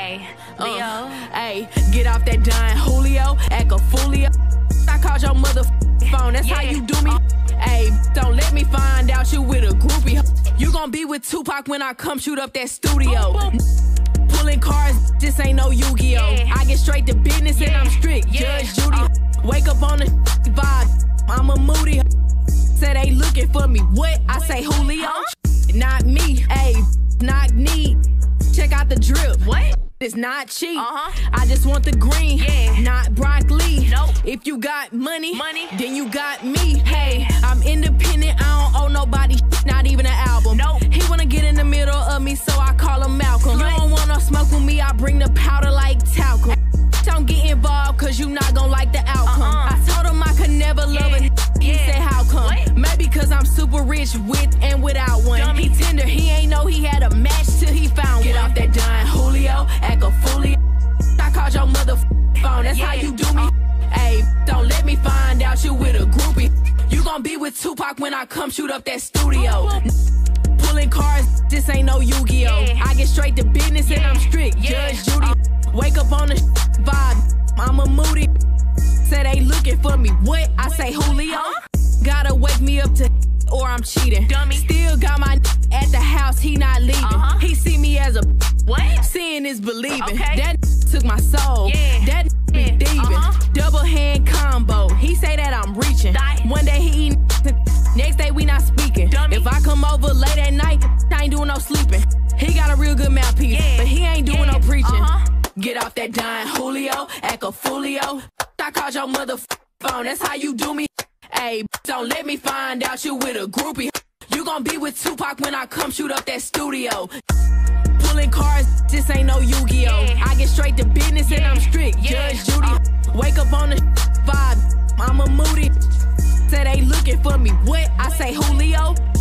Hey, Leo. Hey, get off that dime, Julio, act a foolio. I called your mother phone, that's how you do me. Hey, don't let me find out you with a groupie. You gon' be with Tupac when I come shoot up that studio. Boom, boom. Pulling cars, this ain't no Yu-Gi-Oh. Yeah. I get straight to business and I'm strict. Yeah. Judge Judy, wake up on the vibe. I'm a moody. Said they looking for me. What? I say Julio. Not me. Hey, knock knee. Check out the drip. What? It's not cheap. Uh-huh. I just want the green, Yeah. not broccoli. Nope. If you got money, Money. then you got me. Hey, I'm independent. I don't owe nobody, not even an album. Nope. He wanna get in the middle of me, so I call him Malcolm. You don't want no smoke with me, I bring the powder like talcum. Don't get involved, cause you not gon' like the outcome. I told him I could never love a He Yeah. said, how come? What? Maybe cause I'm super rich with and without one. Dummy. He tender, he ain't know he had a match till he found Get one. Off that dime, Julio, act a foolio. I called your mother phone, that's how Yeah. you do me. Hey, don't let me find out you with a groupie. You gon' be with Tupac when I come shoot up that studio. Pulling cars, this ain't no Yu-Gi-Oh. Yeah. I get straight to business and I'm strict. Yeah. Judge Judy, wake up on the vibe. I'm a moody. Say they looking for me. What? I say Julio. Gotta wake me up to or I'm cheating. Dummy. Still got my at the house, he not leaving. He see me as a What? seeing is believing. Okay. That took my soul. Yeah. That be Yeah. thieving. Double hand combo. He say that I'm reaching. Die. One day he eating, next day we not speaking. Dummy. If I come over late at night, I ain't doing no sleeping. He got a real good mouthpiece, Yeah. but he ain't doing Yeah. no preaching. Uh-huh. Get off that dime, Julio, act a foolio. I called your mother phone, that's how you do me. Hey, don't let me find out you with a groupie. You gon' be with Tupac when I come shoot up that studio. Pulling cars, this ain't no Yu-Gi-Oh. Yeah. I get straight to business and I'm strict. Yeah. Judge Judy, wake up on the vibe. I'm a moody. Say they looking for me. What? I say Julio.